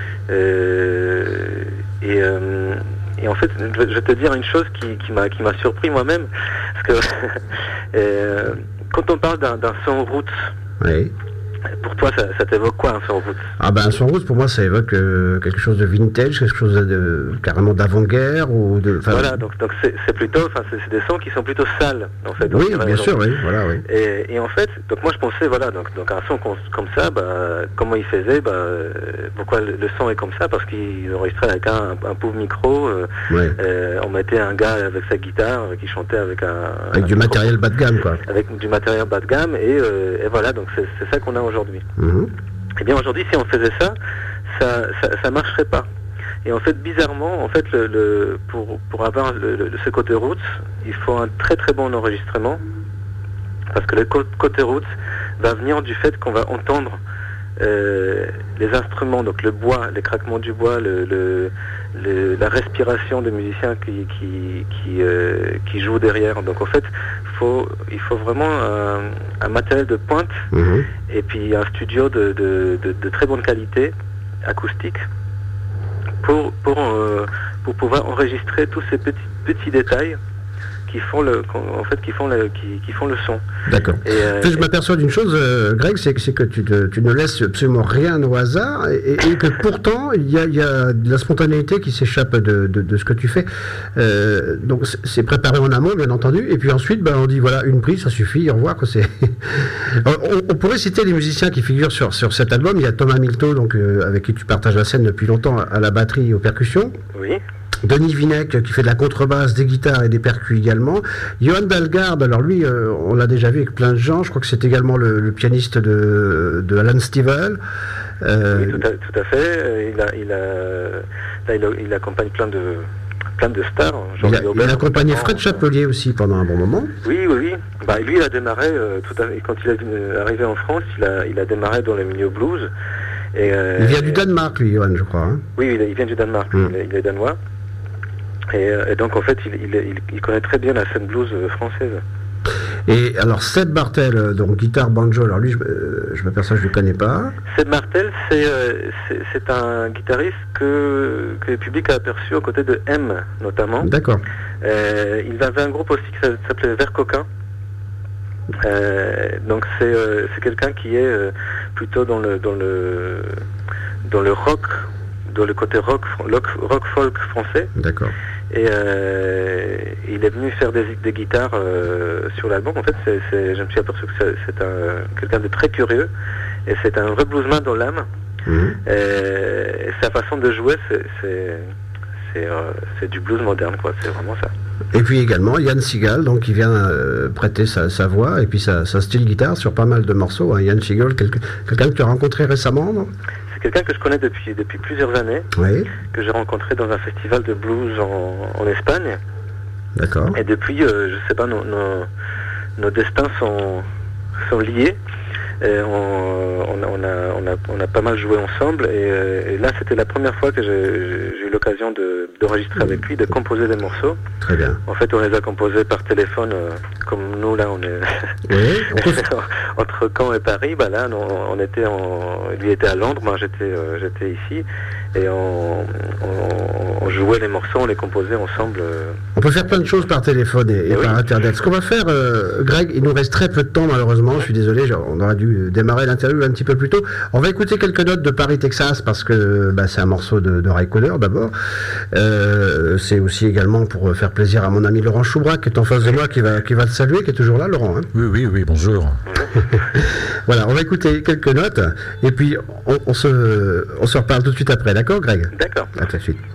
Euh, et, euh, et en fait, je vais te dire une chose qui, qui m'a qui m'a surpris moi-même, parce que euh, quand on parle d'un, d'un son roots. Oui. Pour toi, ça, ça t'évoque quoi un son roots? Ah ben un son roots pour moi ça évoque euh, quelque chose de vintage, quelque chose de, de carrément d'avant-guerre ou de. Voilà, donc donc c'est, c'est plutôt, enfin c'est, c'est des sons qui sont plutôt sales en fait. Oui, bien sûr, oui, voilà, oui. Et, et en fait, donc moi je pensais voilà, donc donc un son comme, comme ça, bah comment il faisait, bah pourquoi le, le son est comme ça, parce qu'il enregistrait avec un, un pauvre micro, euh, ouais. euh, on mettait un gars avec sa guitare qui chantait avec un. Avec un du micro, matériel bas de gamme quoi. Avec du matériel bas de gamme et, euh, et voilà, donc c'est, c'est ça qu'on a aujourd'hui. Aujourd'hui. Mmh. Et bien aujourd'hui, si on faisait ça, ça, ça, ça marcherait pas. Et en fait, bizarrement, en fait, le, le, pour, pour avoir le, le, ce côté roots, il faut un très très bon enregistrement, parce que le côté roots va venir du fait qu'on va entendre euh, les instruments, donc le bois, les craquements du bois, le, le, le, la respiration des musiciens qui, qui, qui, euh, qui jouent derrière. Donc en fait, faut, il faut vraiment un, un matériel de pointe mmh. et puis un studio de, de, de, de très bonne qualité, acoustique, pour, pour, euh, pour pouvoir enregistrer tous ces petits, petits détails qui font le, en fait, qui font le, qui, qui font le son. D'accord. Et, euh, en fait, je m'aperçois d'une chose, euh, Greg, c'est que, c'est que tu, te, tu ne laisses absolument rien au hasard et, et que pourtant il y a, il y a de la spontanéité qui s'échappe de, de, de ce que tu fais. Euh, donc c'est préparé en amont, bien entendu, et puis ensuite, ben, on dit voilà, une prise, ça suffit, au revoir. Quoi, c'est... on, on pourrait citer les musiciens qui figurent sur, sur cet album. Il y a Thomas Milto, donc, euh, avec qui tu partages la scène depuis longtemps, à la batterie et aux percussions. Oui. Denis Vinec qui fait de la contrebasse, des guitares et des percus également. Johan Dalgarde, alors lui, euh, on l'a déjà vu avec plein de gens. Je crois que c'est également le, le pianiste de, de Alan Stivell. Euh... Oui, tout à, tout à fait. Il, a, il, a, là, il, il accompagne plein de, plein de stars. Genre il a, il a accompagné Fred Chapelier aussi pendant un bon moment. Oui, oui, oui. Bah, lui, il a démarré, euh, tout à, quand il est arrivé en France, il a, il a démarré dans le milieu blues. Et, euh, il vient du Danemark, lui, Johan, je crois. Hein. Oui, il, il vient du Danemark, mmh. il, est, il est danois. Et, et donc, en fait, il, il, il, il connaît très bien la scène blues française. Et alors, Seb Martel, donc guitare banjo, alors lui, je, euh, je m'aperçois que je ne le connais pas. Seb Martel, c'est, euh, c'est, c'est un guitariste que, que le public a aperçu aux côtés de M, notamment. D'accord. Euh, il avait un groupe aussi qui s'appelait Vert Coquin. Euh, donc, c'est, euh, c'est quelqu'un qui est euh, plutôt dans le, dans le, dans le rock, dans le côté rock, rock, rock folk français. D'accord. Et euh, il est venu faire des, des guitares euh, sur l'album. En fait, c'est, c'est, je me suis aperçu que c'est, c'est un, quelqu'un de très curieux. Et c'est un vrai bluesman dans l'âme. Mmh. Et, et sa façon de jouer, c'est, c'est, c'est, euh, c'est du blues moderne, quoi. C'est vraiment ça. Et puis également Yann Seagal, donc qui vient euh, prêter sa, sa voix et puis sa, sa style guitare sur pas mal de morceaux. Hein. Yann Seagal, quel, quelqu'un que tu as rencontré récemment, non ? Quelqu'un que je connais depuis, depuis plusieurs années, oui. que j'ai rencontré dans un festival de blues en, en Espagne. D'accord. Et depuis, euh, je sais pas, nos, nos, nos destins sont, sont liés. Et on, on, a, on, a, on, a, on a pas mal joué ensemble. Et, et là, c'était la première fois que j'ai, j'ai eu l'occasion de, d'enregistrer avec lui, de composer des morceaux. Très bien. En fait, on les a composés par téléphone, euh, comme nous, là, on est... Oui. Entre Caen et Paris, bah là, on, on était en... lui était à Londres, moi j'étais, euh, j'étais ici. Et on, on, on jouait les morceaux, on les composait ensemble. Euh... On peut faire plein de choses par téléphone et, et, et par oui. Internet. Ce qu'on va faire, euh, Greg, il nous reste très peu de temps malheureusement, je suis désolé, genre, on aurait dû démarrer l'interview un petit peu plus tôt. On va écouter quelques notes de Paris, Texas, parce que bah, c'est un morceau de, de Ray Cooder d'abord. Euh, c'est aussi également pour faire plaisir à mon ami Laurent Choubrac, qui est en face de moi, qui va, qui va te saluer, qui est toujours là, Laurent. Hein. Oui, oui, oui, bonjour. Voilà, on va écouter quelques notes, et puis on, on, se, on se reparle tout de suite après, d'accord, Greg ? D'accord. À tout de suite.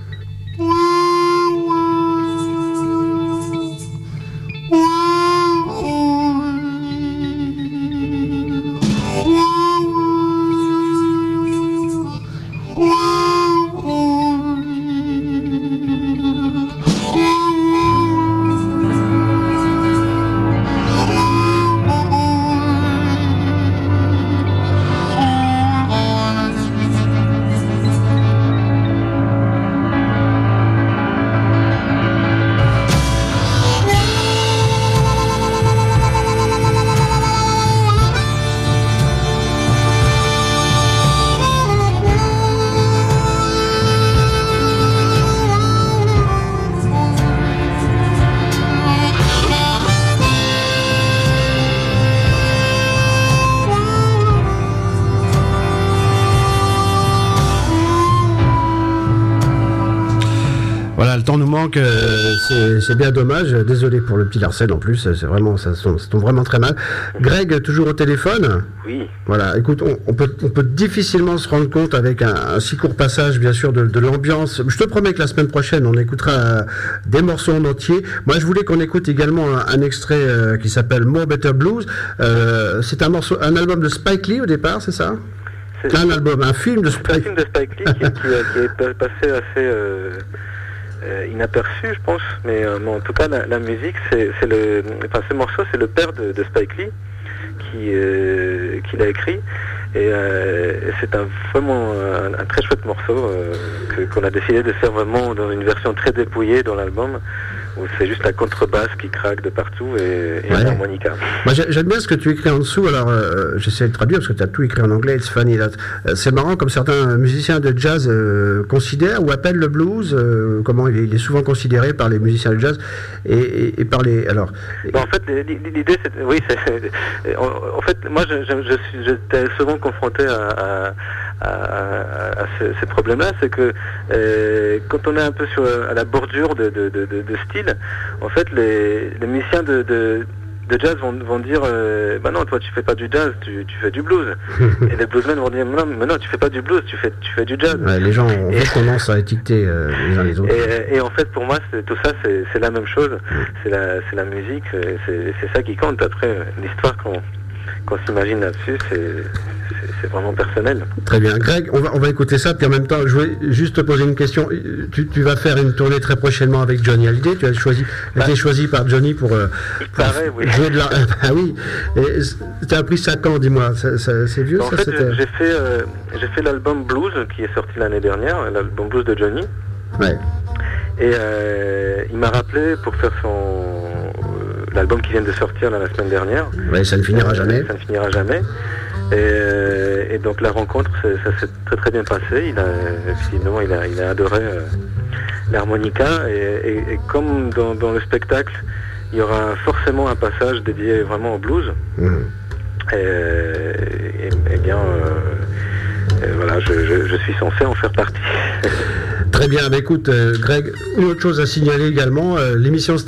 Le temps nous manque, euh, c'est, c'est bien dommage. Désolé pour le petit Larsen en plus, c'est vraiment, ça, ça tombe vraiment très mal. Greg, toujours au téléphone ? Oui. Voilà, écoute, on, on, peut, on peut difficilement se rendre compte avec un, un si court passage, bien sûr, de, de l'ambiance. Je te promets que la semaine prochaine, on écoutera euh, des morceaux en entier. Moi, je voulais qu'on écoute également un, un extrait euh, qui s'appelle More Better Blues. Euh, c'est un morceau, un album de Spike Lee au départ, c'est ça ? C'est un album, un film de Spike Lee. Un film de Spike Lee qui, qui, qui est passé assez... Euh... Euh, inaperçu, je pense, mais, euh, mais en tout cas, la, la musique, c'est, c'est le, enfin, ce morceau, c'est le père de, de Spike Lee qui, euh, qui l'a écrit, et, euh, et c'est un, vraiment un, un très chouette morceau euh, que, qu'on a décidé de faire vraiment dans une version très dépouillée dans l'album, où c'est juste la contrebasse qui craque de partout et, et ouais. l'harmonica. Moi, j'aime bien ce que tu écris en dessous, alors euh, j'essaie de traduire parce que tu as tout écrit en anglais, it's funny that. Euh, c'est marrant comme certains musiciens de jazz euh, considèrent ou appellent le blues, euh, comment il est, il est souvent considéré par les musiciens de jazz et, et, et par les... Alors, bon, en fait, l'idée, c'est... Oui, c'est, en, en fait, moi, je, je, je suis, j'étais souvent confronté à... à à, à, à ce, ces problèmes-là, c'est que euh, quand on est un peu sur, à la bordure de, de, de, de style, en fait, les, les musiciens de, de, de jazz vont, vont dire euh, bah non, toi tu fais pas du jazz, tu, tu fais du blues. Et les bluesmen vont dire non, mais non, tu fais pas du blues, tu fais, tu fais du jazz. Ouais, les gens ont et, commencent à étiqueter euh, les uns les autres. Et, et en fait, pour moi, c'est, tout ça, c'est, c'est la même chose. C'est la, c'est la musique, c'est, c'est ça qui compte. Après, l'histoire qu'on, qu'on s'imagine là-dessus, c'est, c'est, c'est vraiment personnel. Très bien. Greg, on va, on va écouter ça, puis en même temps, je voulais juste te poser une question. Tu, tu vas faire une tournée très prochainement avec Johnny Hallyday. Tu as choisi, bah, été choisi par Johnny pour, euh, pour paraît, oui. jouer de la... Ah oui. Tu as appris ça quand, dis-moi? ça, ça, C'est vieux, en ça fait, c'était... j'ai fait, euh, j'ai fait l'album Blues qui est sorti l'année dernière, l'album Blues de Johnny. Ouais. Et euh, il m'a rappelé pour faire son euh, l'album qui vient de sortir là, la semaine dernière. Ouais, ça ne finira euh, jamais. Ça ne finira jamais. Et, euh, et donc la rencontre, ça s'est très très bien passé. Il a finalement il a, il a adoré euh, l'harmonica et, et, et comme dans, dans le spectacle, il y aura forcément un passage dédié vraiment au blues. Mmh. Et, et, et bien, euh, et voilà, je, je, je suis censé en faire partie. Très bien, bah écoute, euh, Greg, une autre chose à signaler également, euh, l'émission